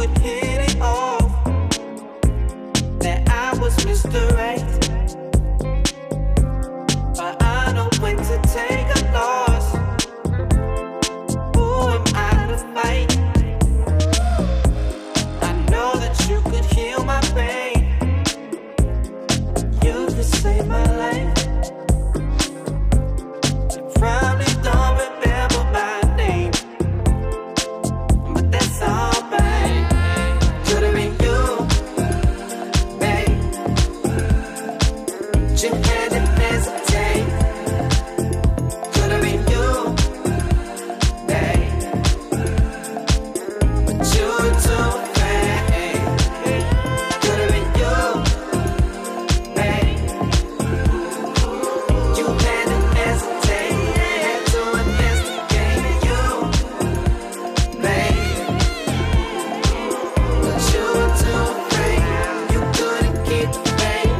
would hit it off, that I was Mr. Right. But I know when to take a loss. Who am I to fight? I know that you could heal my pain. You could save my life. You probably don't remember my name, but that's alright. Could've been you, babe. But you had to hesitate. Could've been you, babe. But you were too afraid. Could've been you, babe. You had to hesitate. Had to investigate you, babe. But you were too afraid. You couldn't keep the faith.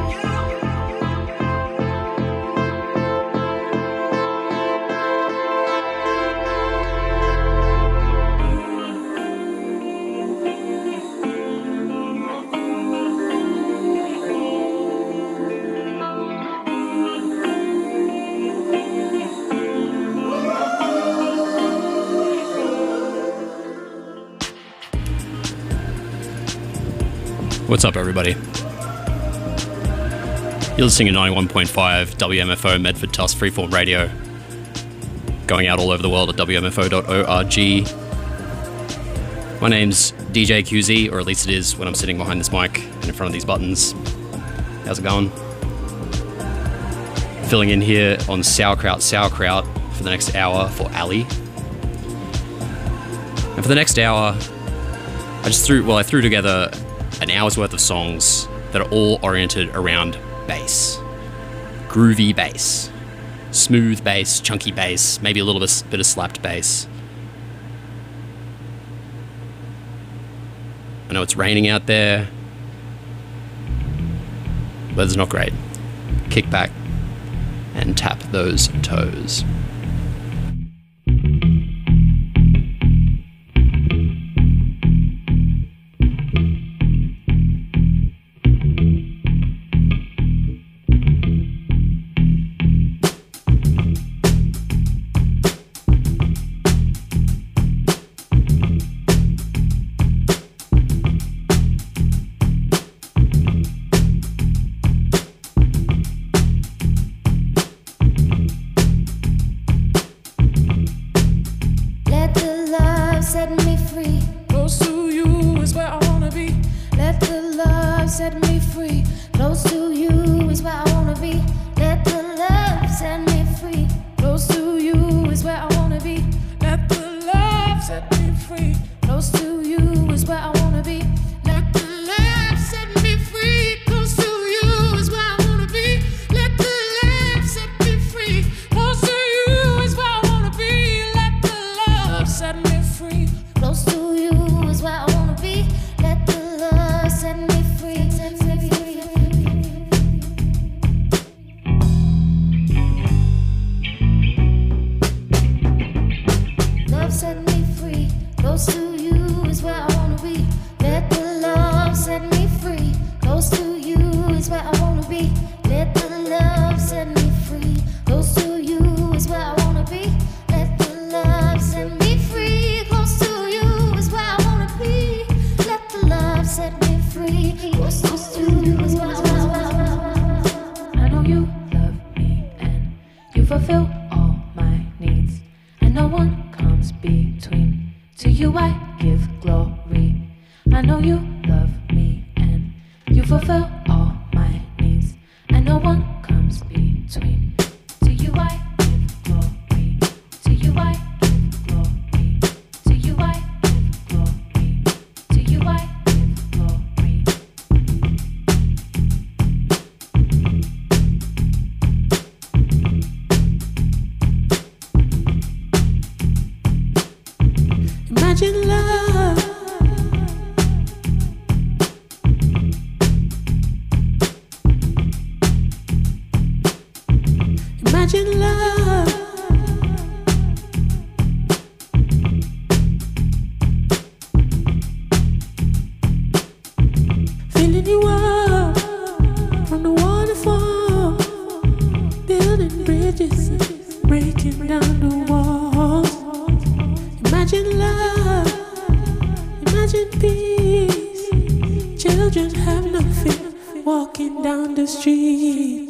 What's up, everybody? You're listening to 91.5 WMFO Medford Tuss Freeform Radio, going out all over the world at WMFO.org. My name's DJ QZ, or at least it is when I'm sitting behind this mic and in front of these buttons. How's it going? Filling in here on Sauerkraut for the next hour for Ali. And for the next hour, I threw together an hour's worth of songs that are all oriented around bass. Groovy bass. Smooth bass, chunky bass, maybe a little bit of slapped bass. I know it's raining out there. Weather's not great. Kick back and tap those toes. Imagine love. Children have nothing walking down the street.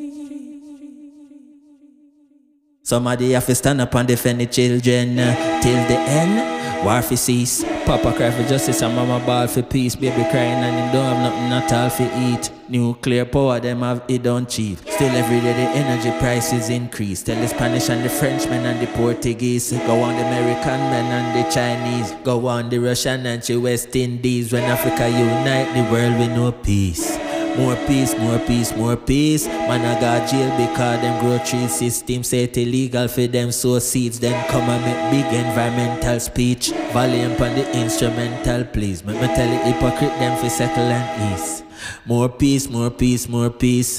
Somebody have to stand up and defend the children till the end. War for cease. Papa cry for justice and mama ball for peace. Baby crying and him don't have nothing at all for eat. Nuclear power them have it don't cheap. Still every day the energy prices increase. Tell the Spanish and the Frenchmen and the Portuguese. Go on the American men and the Chinese. Go on the Russian and the West Indies. When Africa unite, the world will know peace. More peace, more peace, more peace. Man I got jail because them grocery system say it illegal for them sow seeds. Then come and make big environmental speech. Volume on the instrumental please. Make me tell the hypocrite them for settle and ease. More peace, more peace, more peace.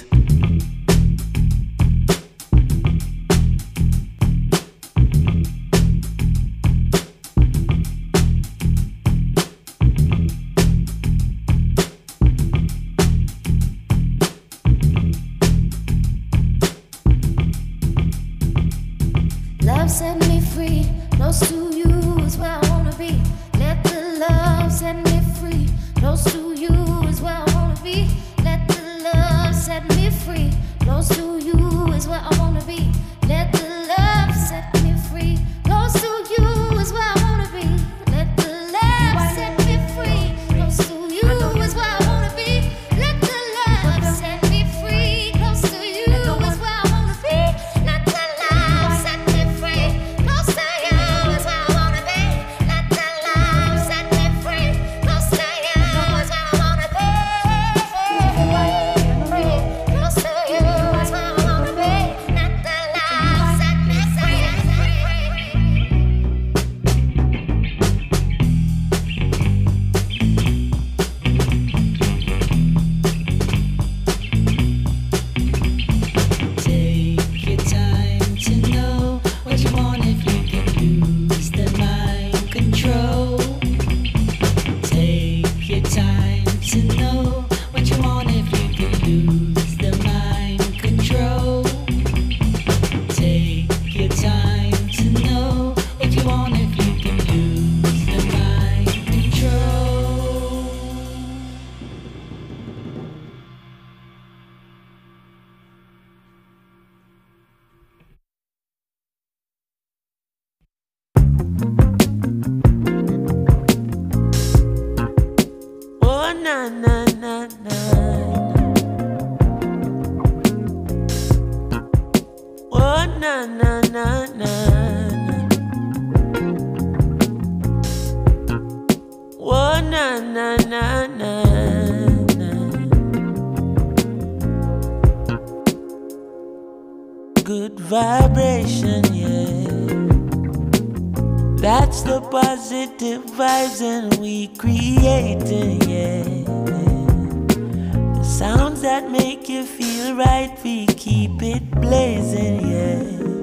Love set me free, close to you is where I wanna be. Let the love set me free, close to you is where I wanna be. Let the love set me free, close to you is where I wanna be. Let the love set me free, close to you is where I wanna be. Let the love set me free, close to you is where I wanna be. Let the love set me free, close to you is where I wanna be. Let the love set me free, close to you is where I wanna be. Let the love set me free, close to you is where I wanna be. Close to you is where I wanna be. Let the love set me free. Take your time to know what you want if you can lose the mind control. Take your time to know what you want if you can lose the mind control. Take your time to know what you want if you can lose the mind control. Oh na na na na. Oh na na na na. Oh na na na na. Good vibration, yeah. That's the positive vibes and we creating, yeah. The sounds that make you feel right, we keep it blazing, yeah.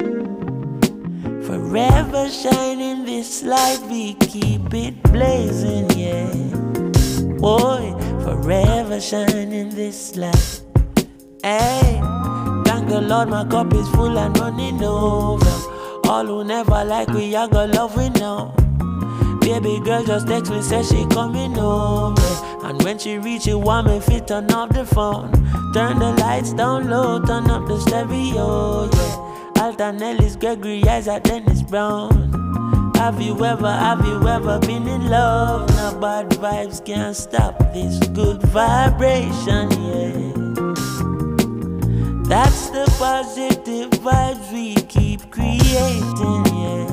Forever shining this light, we keep it blazing, yeah. Boy, forever shining this light. Hey, thank the Lord, my cup is full and running over. All who never like we, I got love we know. Baby girl just text me, say she coming over. And when she reach it, want me fit turn off the phone. Turn the lights down low, turn up the stereo, yeah. Alton Ellis, Gregory Isaac, Dennis Brown. Have you ever been in love? No bad vibes can't stop this good vibration, yeah. That's the positive vibes we keep creating, yeah.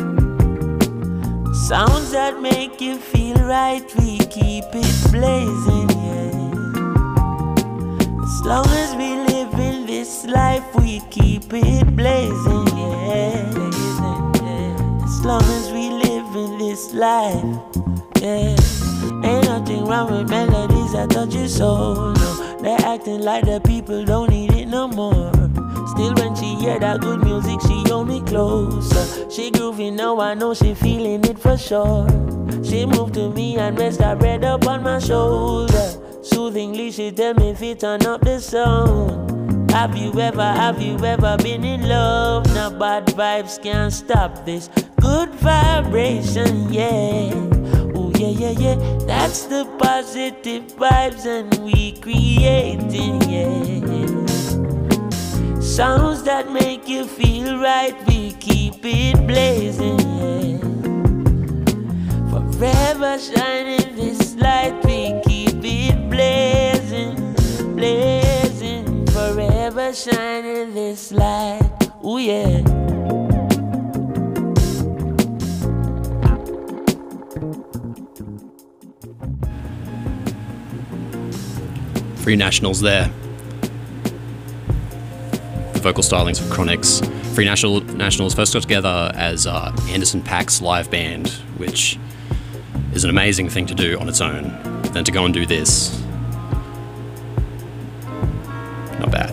Sounds that make you feel right, we keep it blazing, yeah. As long as we live in this life, we keep it blazing, yeah. As long as we live in this life, yeah. Ain't nothing wrong with melodies that touch your soul, no. They're acting like the people don't need it no more. Still when she hear that good music, she hold me closer. She groovy now, I know she feeling it for sure. She moved to me and rest her head up on my shoulder. Soothingly she tell me if it turn up the sound. Have you ever been in love? No bad vibes can't stop this good vibration, yeah. Oh yeah. That's the positive vibes and we creating, yeah. Sounds that make you feel right, we keep it blazing, yeah. Forever shining this light, we keep it blazing, blazing. Forever shining this light, ooh yeah. Free Nationals there. The vocal stylings of Chronix. Free Nationals first got together as Anderson .Paak's live band, which is an amazing thing to do on its own. But then to go and do this, not bad.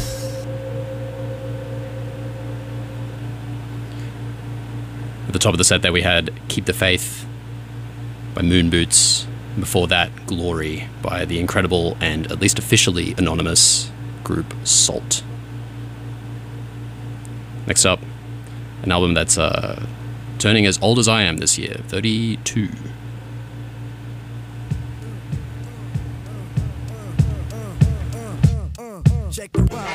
At the top of the set there we had Keep the Faith by Moon Boots. Before that, Glory by the incredible and at least officially anonymous group Salt. Next up, an album that's turning as old as I am this year, 32. Check the vibe.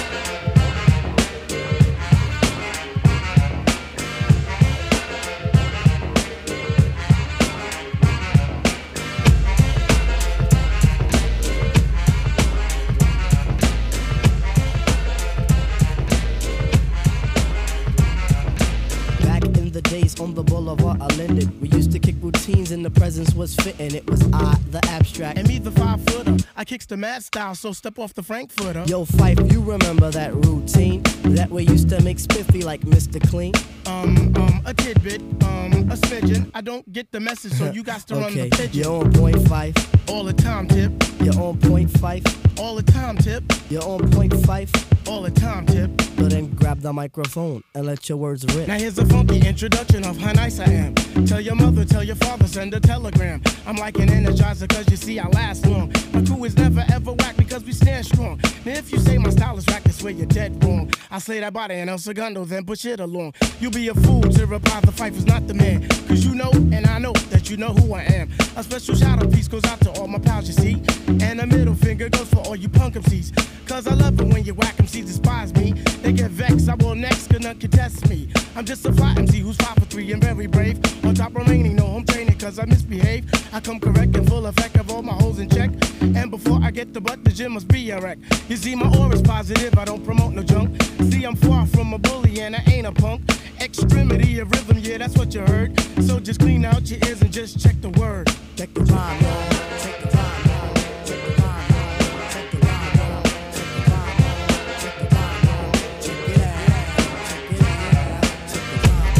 On the boulevard I lended. We used to kick routines and the presence was fitting. It was I, the abstract. And me, the 5-footer. I kicks the mad style, so step off the Frankfurter. Yo, Fife, you remember that routine? That we used to make spiffy like Mr. Clean? A tidbit, a smidgen. I don't get the message, so you got to run the pigeon. You're on point, Fife. All the time, Tip. You're on point, Fife. All the time, Tip. You're on point, Fife. All the time, Tip. So then grab the microphone and let your words rip. Now here's a funky introduction of how nice I am. Tell your mother, tell your father, send a telegram. I'm like an energizer cause you see I last long. My crew is never ever whack because we stand strong. Now if you say my style is whack, that's where you're dead wrong. I slay that body and El Segundo, then push it along. You'll be a fool to reply the Fife is not the man. Cause you know and I know that you know who I am. A special shout out piece goes out to all my pals you see. And a middle finger goes for all you punk MCs. Cause I love it when you whack MCs despise me. They get vexed, I will next, cause none can test me. I'm just a fly MC who's 5 for 3 and very brave. On top remaining, no home training cause I misbehave. I come correct and full effect of all my holes in check. And before I get the butt, the gym must be a wreck. You see my aura's positive, I don't promote no junk. See I'm far from a bully and I ain't a punk. Extremity of rhythm, yeah that's what you heard. So just clean out your ears and just check the word. Check the vibe, y'all. Check the vibe, y'all. Check the vibe, y'all. Check the vibe, y'all. Check the vibe, y'all. Check it out. Check it out. Check the vibe,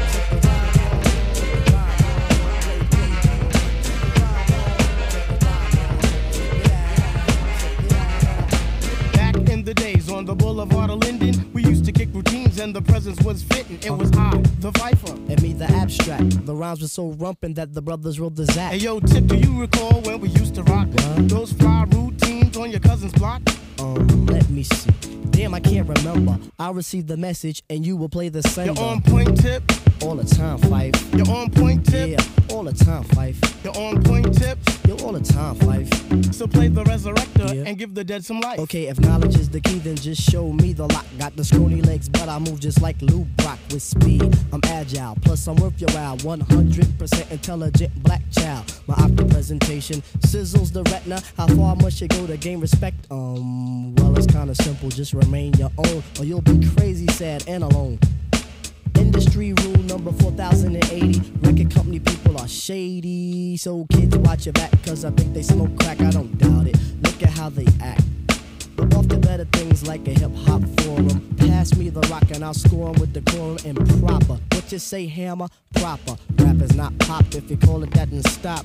y'all. Back in the days on the boulevard of Linden, we used to kick routines and the presence was fitting. It was I, the Viper. And me, the abstract. The rhymes were so rumpin' that the brothers rolled the zap. Hey yo, Tip, do you recall when we used to rock those fly routines on your cousin's block? Let me see. Damn, I can't remember. I'll receive the message and you will play the sender. You're on point, Tip. All the time, Fife. You're on point, Tip. Yeah, all the time, Fife. You're on point, Tip. You're all the time, Fife. So play the resurrector Yeah. and give the dead some life. Okay, if knowledge is the key, then just show me the lock. Got the scrawny legs, but I move just like Lou Brock with speed. I'm agile, plus I'm worth your while. 100% intelligent black child. My opera presentation sizzles the retina. How far must you go to gain respect? Well, it's kinda simple. Just remain your own, or you'll be crazy, sad, and alone. Industry rule number 4080. Record company people are shady. So kids, watch your back, cause I think they smoke crack. I don't doubt it. Look at how they act. But off to better things like a hip hop forum. Pass me the rock and I'll score 'em with decorum and proper. What you say, hammer? Proper. Rap is not pop. If you call it that, then stop.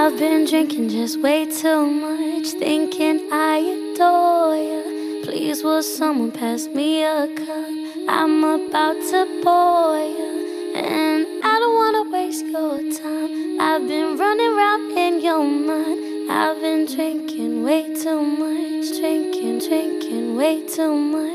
I've been drinking just way too much, thinking I adore you. Please will someone pass me a cup? I'm about to bore you, and I don't wanna waste your time. I've been running around in your mind. I've been drinking way too much, drinking way too much.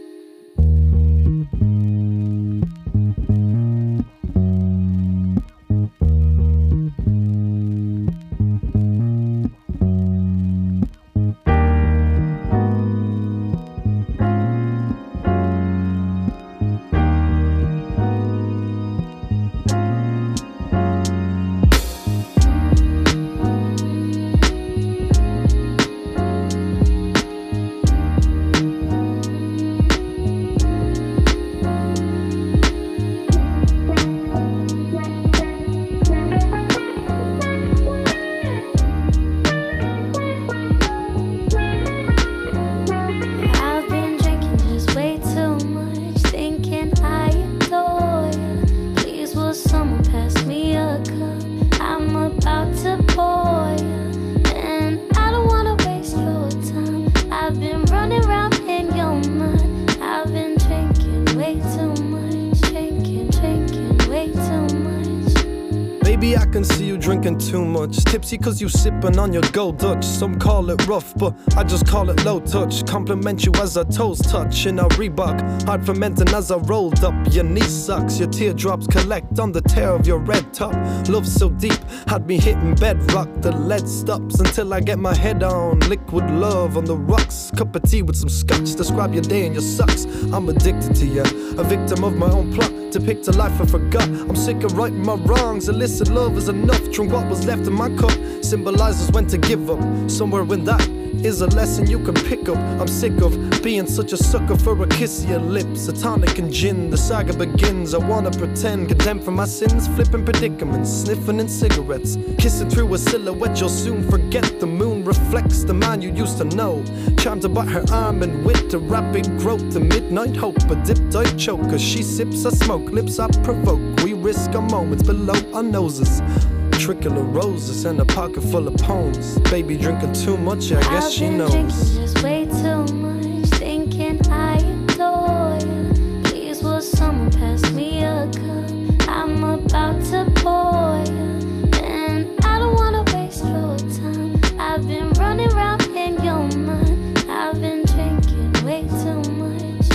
Too much tipsy cause you sippin' on your gold Dutch. Some call it rough, but I just call it low touch. Compliment you as our toes touch in a Reebok. Hard fermenting as I rolled up. Your knee sucks, your teardrops collect on the tear of your red top. Love so deep, had me hitting bedrock. The lead stops until I get my head on. Liquid love on the rocks. Cup of tea with some scotch. Describe your day in your socks. I'm addicted to you, a victim of my own plot. Depict a life I forgot. I'm sick of righting my wrongs. Illicit love is enough. Drink what was left in my cup. Symbolizes when to give up. Somewhere in that is a lesson you can pick up. I'm sick of being such a sucker for a kiss of your lips. A tonic and gin, the saga begins. I wanna pretend, condemned for my sins. Flipping predicaments, sniffing in cigarettes. Kissing through a silhouette you'll soon forget. The moon reflects the man you used to know. Charmed about her arm and wit, a rapid growth. The midnight hope, a dipped I choke. As she sips I smoke, lips I provoke. We risk our moments below our noses. Trickle of roses and a pocket full of poems. Baby drinking too much, I guess she knows. I've been drinking just way too much, thinking I adore you. Please will someone pass me a cup? I'm about to bore you, and I don't wanna waste your time. I've been running around in your mind. I've been drinking way too much,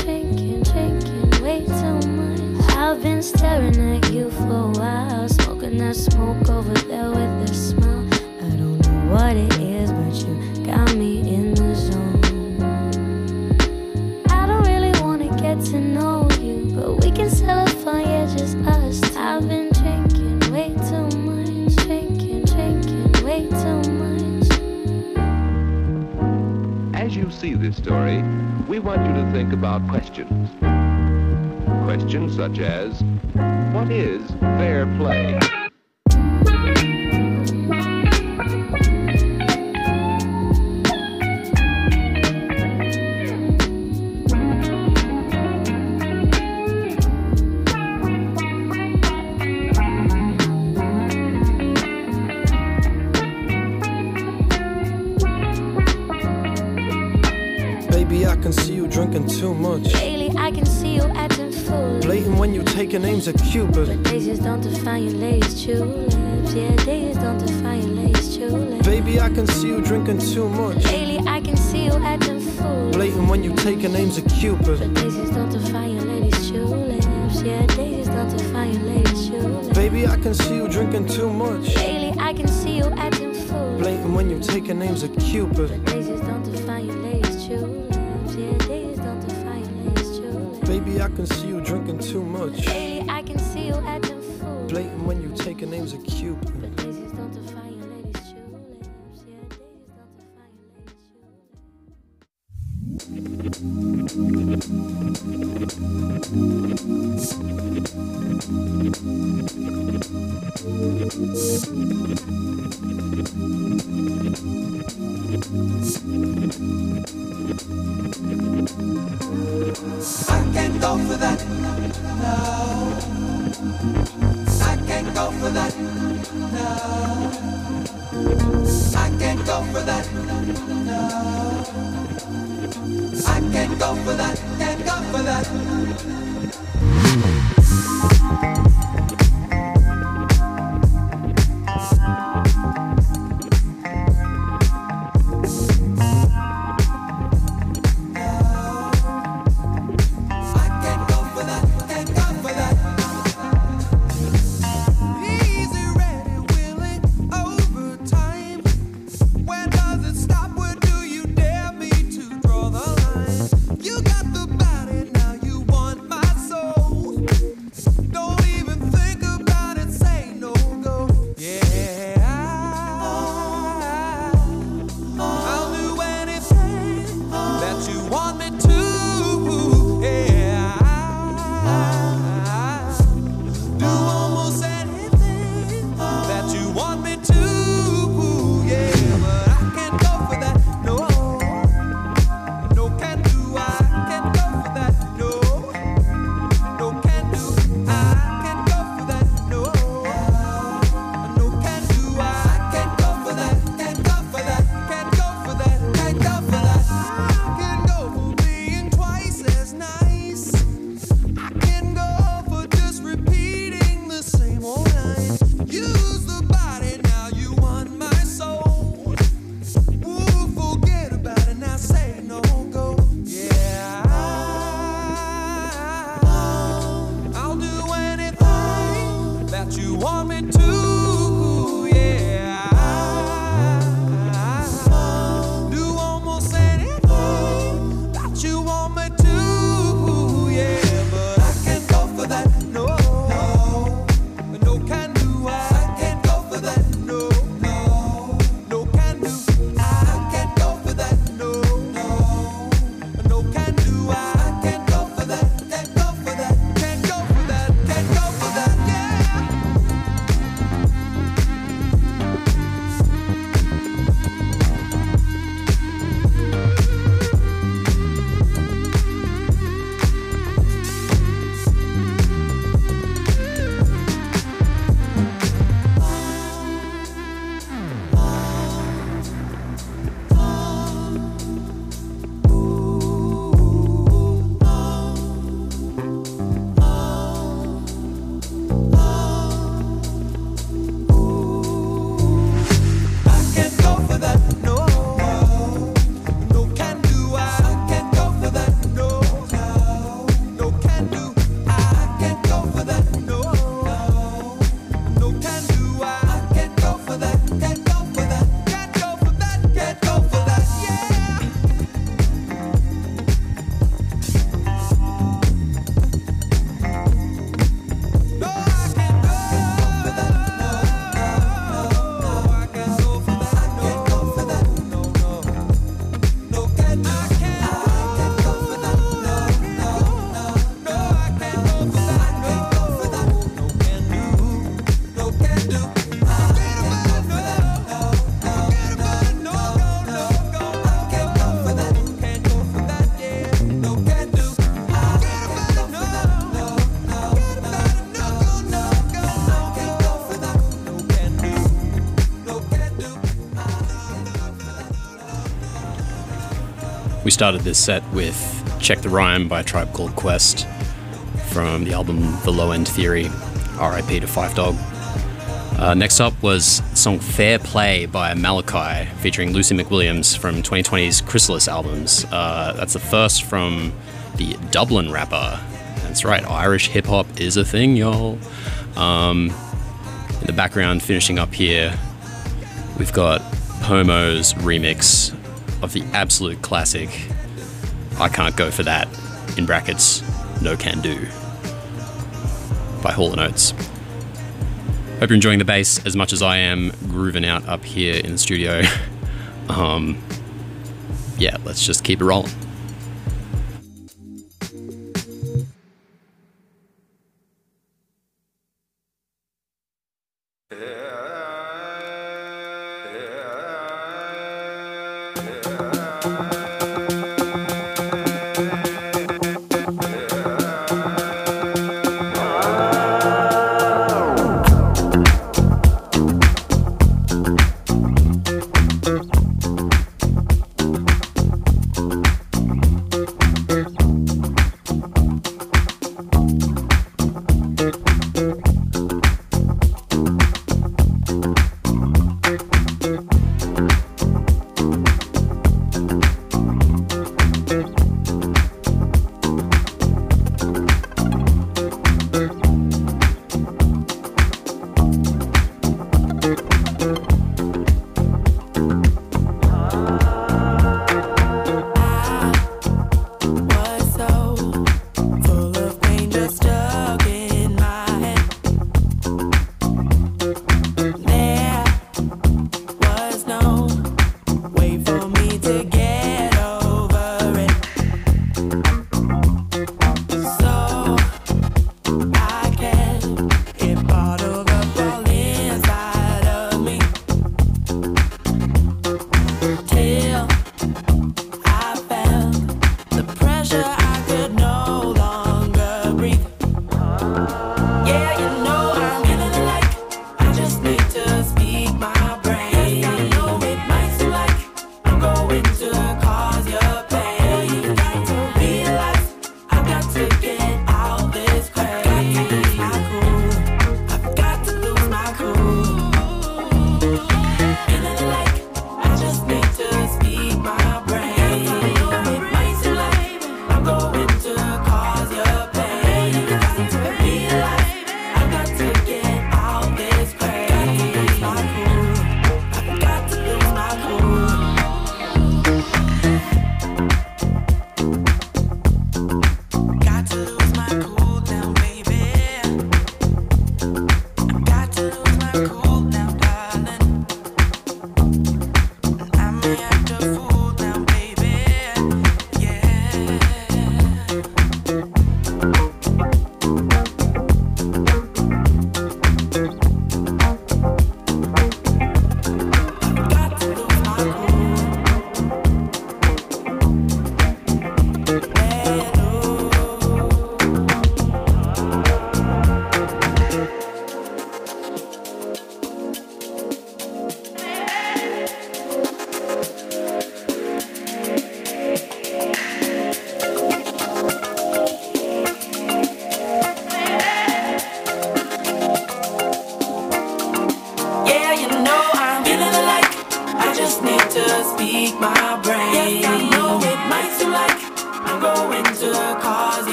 drinking way too much. I've been staring at you for a while, smoking that smoke over there with a smile. I don't know what it is, but you got me in the zone. I don't really wanna get to know you, but we can settle for, yeah, just us. I've been drinking way too much, drinking way too much. As you see this story, we want you to think about questions. Questions such as, what is fair play? Baby, I can see you drinking too much. Lately I can see you acting foolish. Blatant when you taking aims at Cupid. But daisies don't define your lace tulips. Yeah, daisies don't define your lace tulips. Baby, I can see you drinking too much. Lately I can see you acting foolish. Blatant when you taking aims at Cupid. But daisies don't define your lady's tulips. Yeah, daisies don't define your lady's tulips. Baby, I can see you drinking too much. Lately I can see you acting foolish. Blatant when you taking aims at Cupid. But daisies don't define your lady's tulips. Yeah, daisies don't define your lady's tulips. Baby, I can see you drinking too much. Lately I can see you acting foolish. Blatant when you taking aims at Cupid. But daisies don't define your lady's tulips. Yeah, daisies don't define your lady's I can't go for that, no. I can't go for that, no. I can't go for that. No. I can't go for that. Can't go for that. We started this set with Check the Rhyme by a Tribe Called Quest from the album The Low End Theory, RIP to Five Dog. Next up was the song Fair Play by Malachi featuring Lucy McWilliams from 2020's Chrysalis albums. That's the first from the Dublin rapper. That's right, Irish hip-hop is a thing, y'all. In the background, finishing up here, we've got Pomo's remix of the absolute classic I Can't Go For That, in brackets, No Can Do, by Hall & Oates. Hope you're enjoying the bass as much as I am grooving out up here in the studio. Yeah, let's just keep it rolling.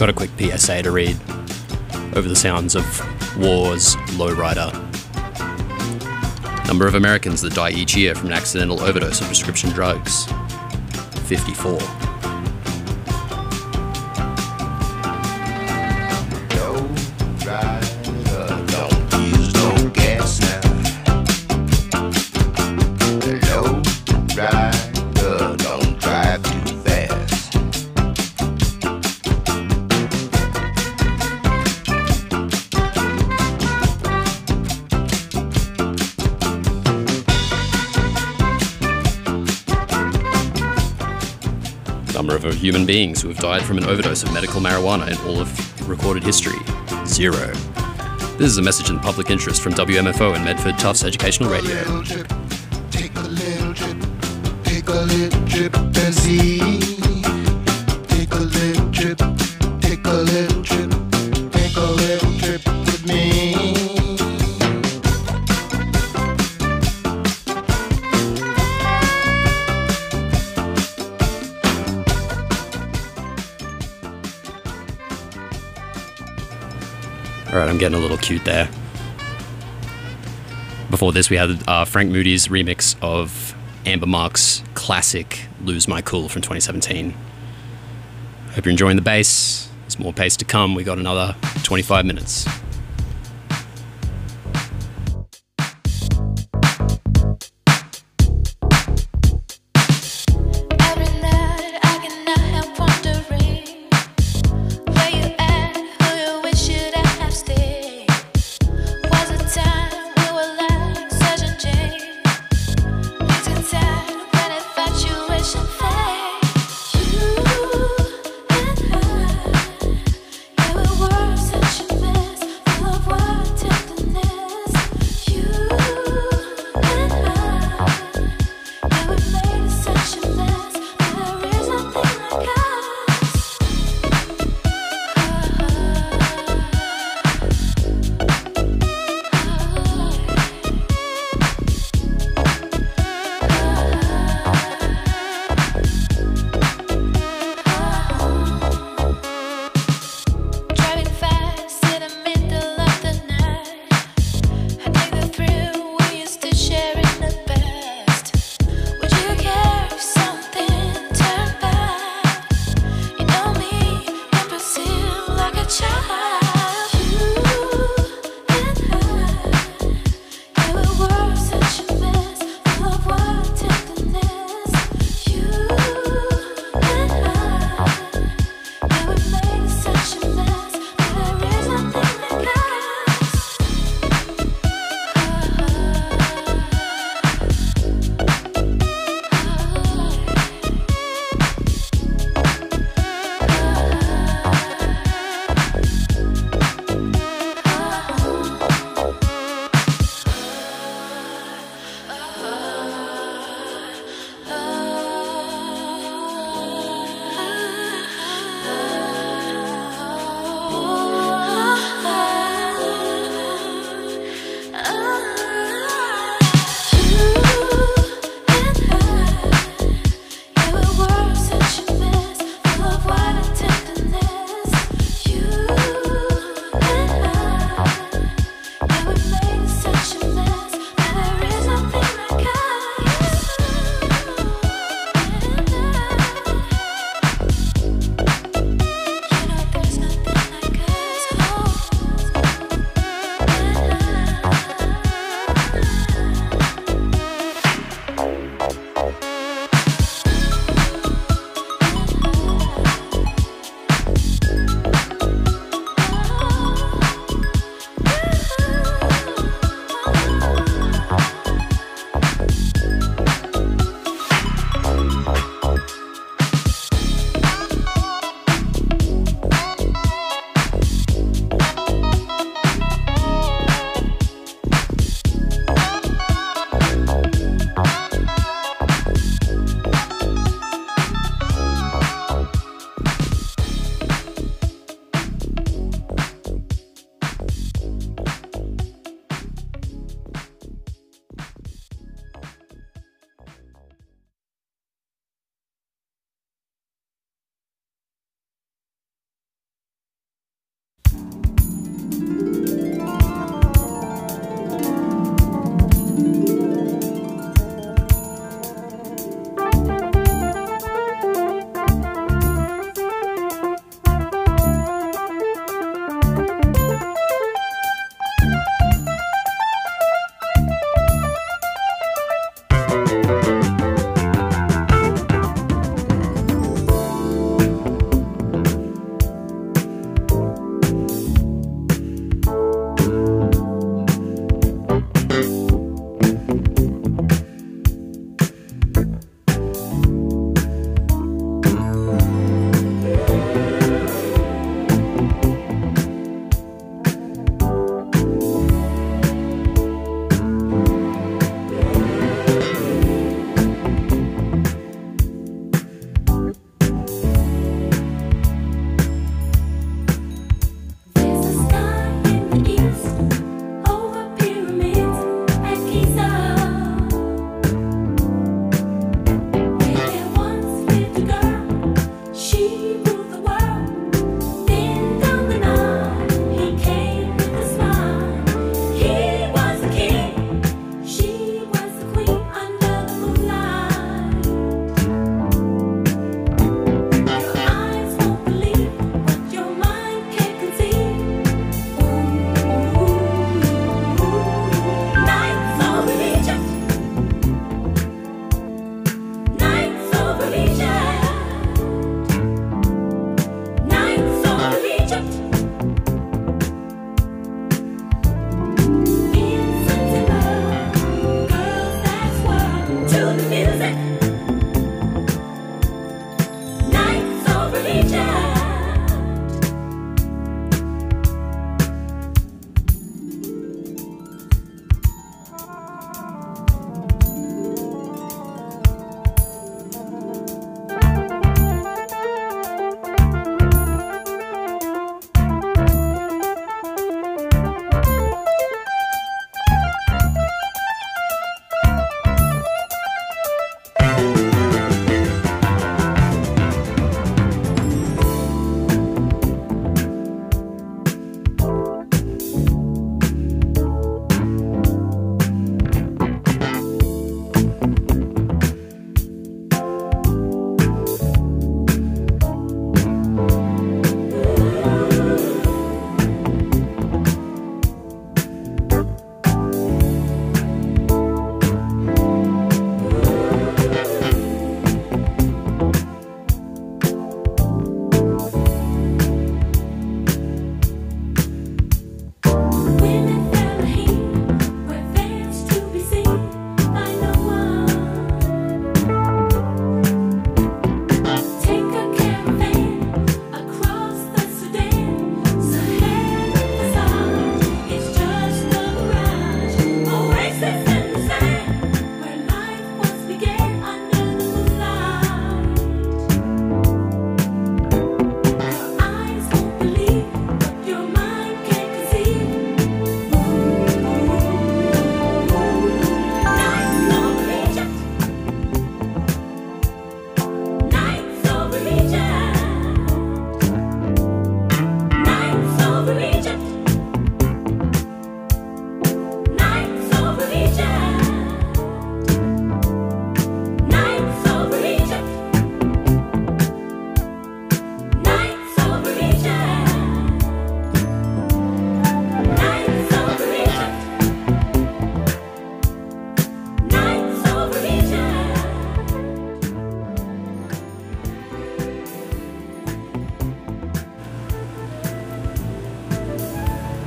Got a quick PSA to read over the sounds of War's Lowrider. Number of Americans that die each year from an accidental overdose of prescription drugs: 54. Number of human beings who have died from an overdose of medical marijuana in all of recorded history: 0. This is a message in public interest from WMFO and Medford Tufts Educational Radio. Take a little trip, take a little trip and see. Take a little trip, take a little trip, take a little trip with me. Alright, I'm getting a little cute there. Before this, we had Frank Moody's remix of Amber Mark's classic Lose My Cool from 2017. Hope you're enjoying the bass. There's more bass to come. We got another 25 minutes. You and I, yeah, we were such a mess.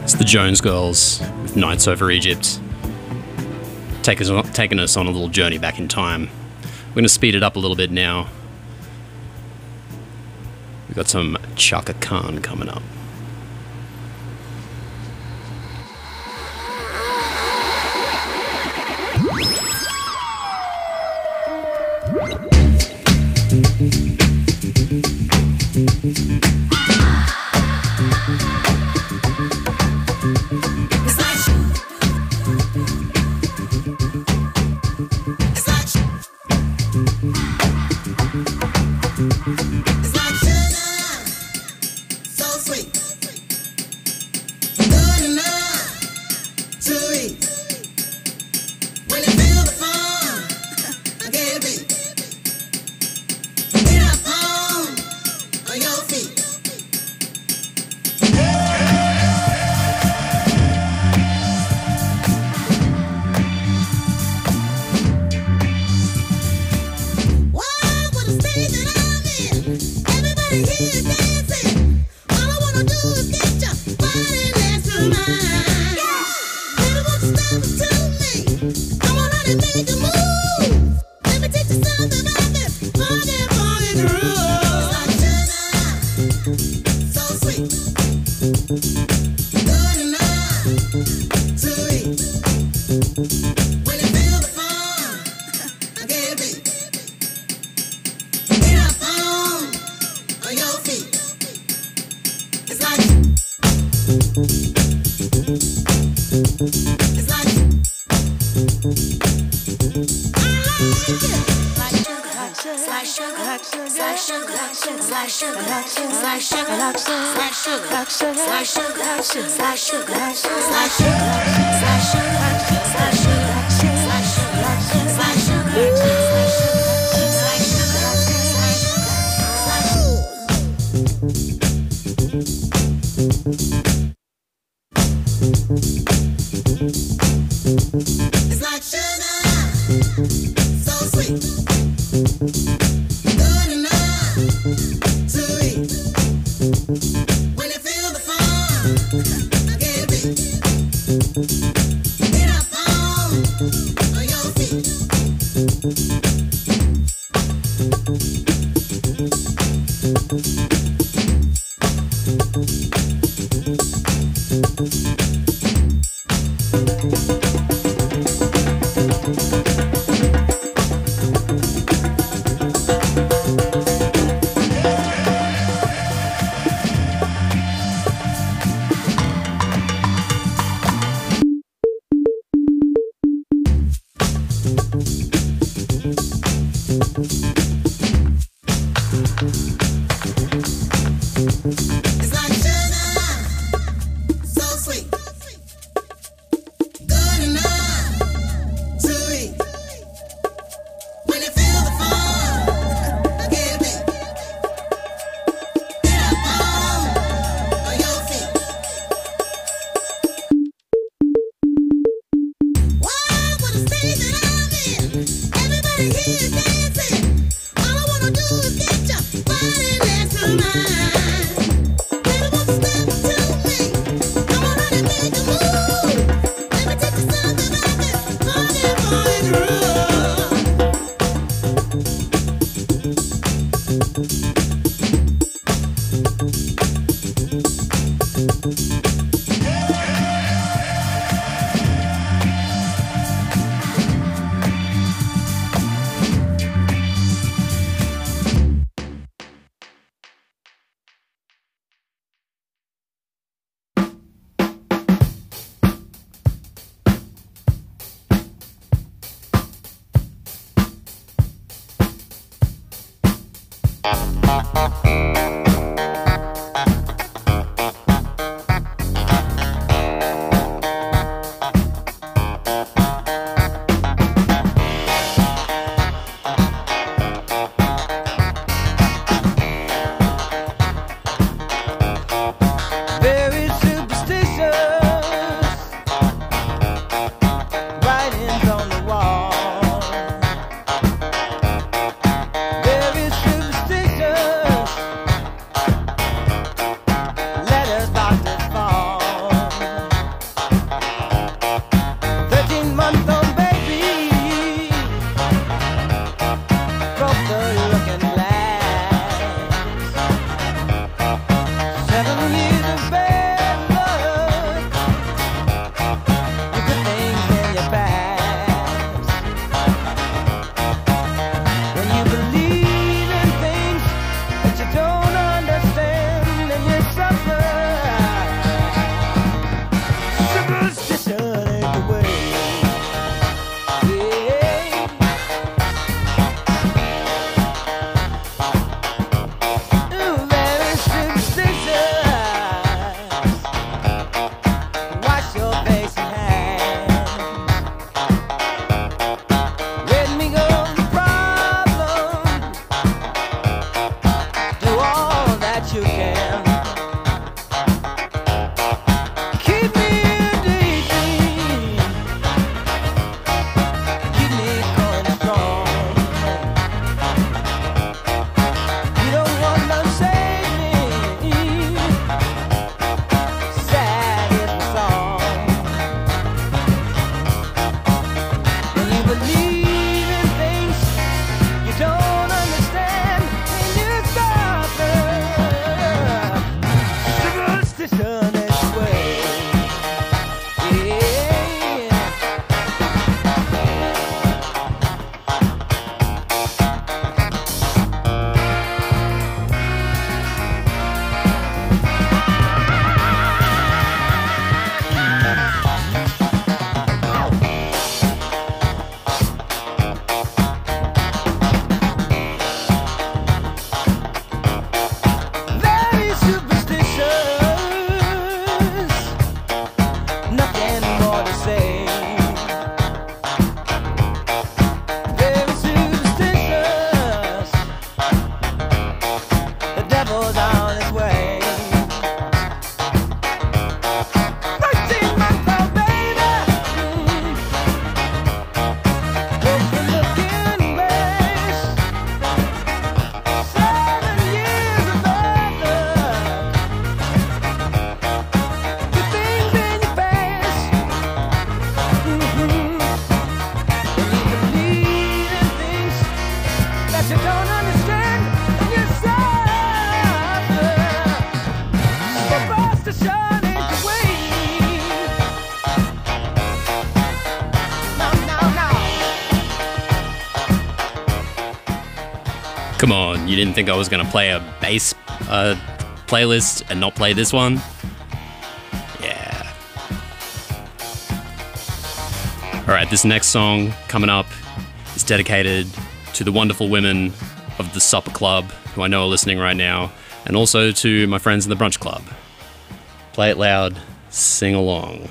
It's the Jones Girls with Nights Over Egypt, taking us on a little journey back in time. We're going to speed it up a little bit now. We've got some Chaka Khan coming up. Very superstitious. Come on, you didn't think I was going to play a bass playlist and not play this one? Yeah. Alright, this next song coming up is dedicated to the wonderful women of the Supper Club, who I know are listening right now, and also to my friends in the Brunch Club. Play it loud, sing along.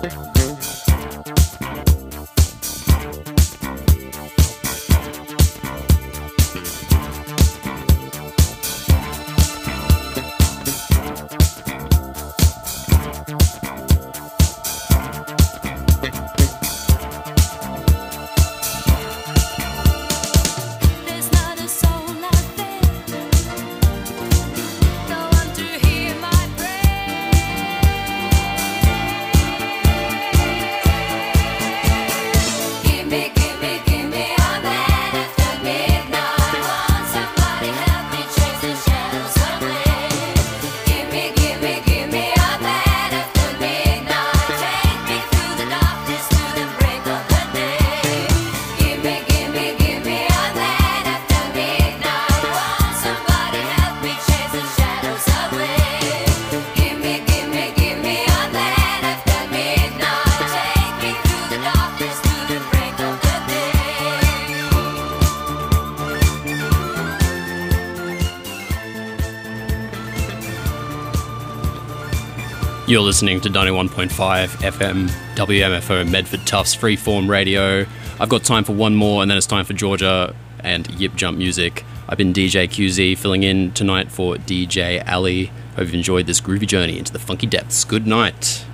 You're listening to 91.5 FM WMFO Medford Tufts Freeform Radio. I've got time for one more and then it's time for Georgia and Yip Jump Music. I've been DJ QZ filling in tonight for DJ Ali. Hope you've enjoyed this groovy journey into the funky depths. Good night.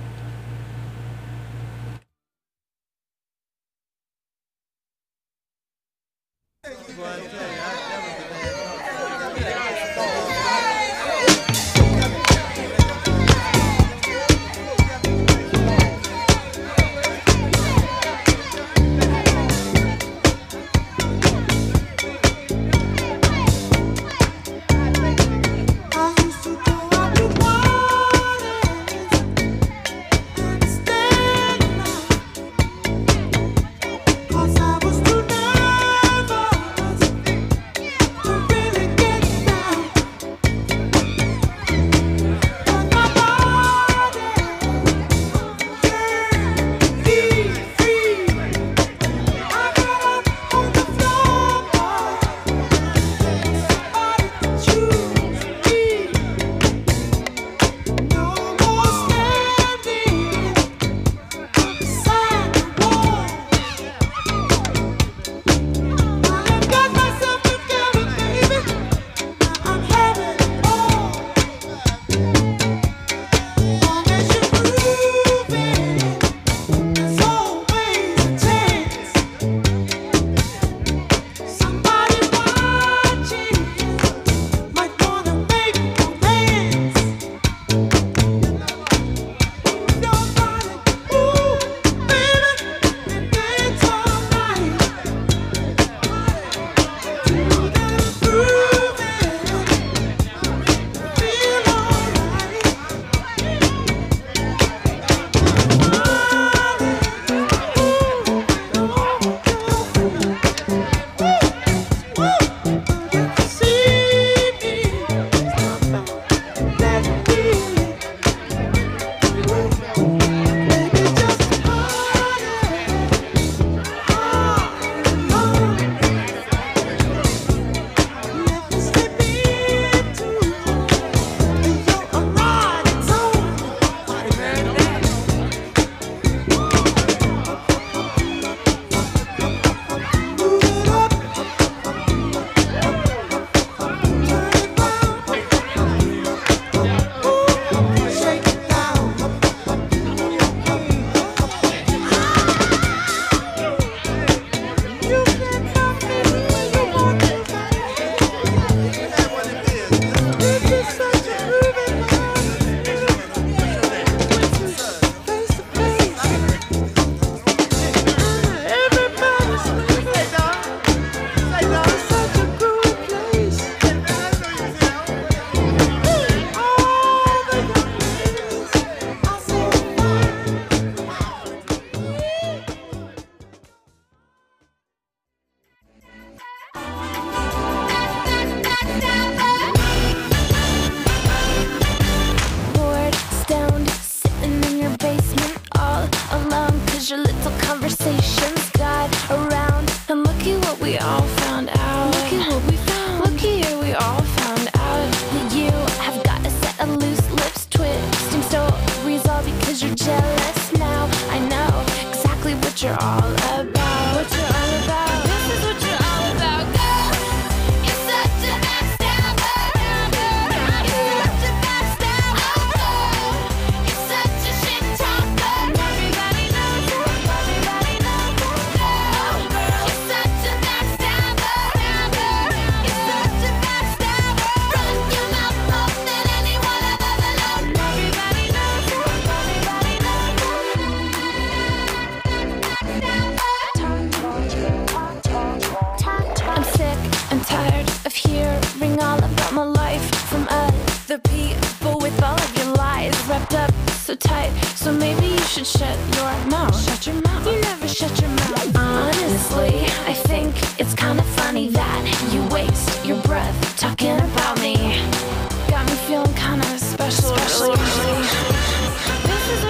'cause you're jealous now. I know exactly what you're all about. What you're all about. This is what you're all about, girl. You're such a backstabber. You're such a backstabber. You're such a shit talker. Everybody knows it. Everybody knows it. You're such a backstabber. You're such a backstabber. Run your mouth more than anyone I've ever known. Everybody knows it. Everybody knows it. I'm sick and tired of hearing all about my life from other people with all of your lies wrapped up so tight. So maybe you should shut your mouth. Shut your mouth. You never shut your mouth. Honestly, I think it's kind of funny that you waste your breath talking about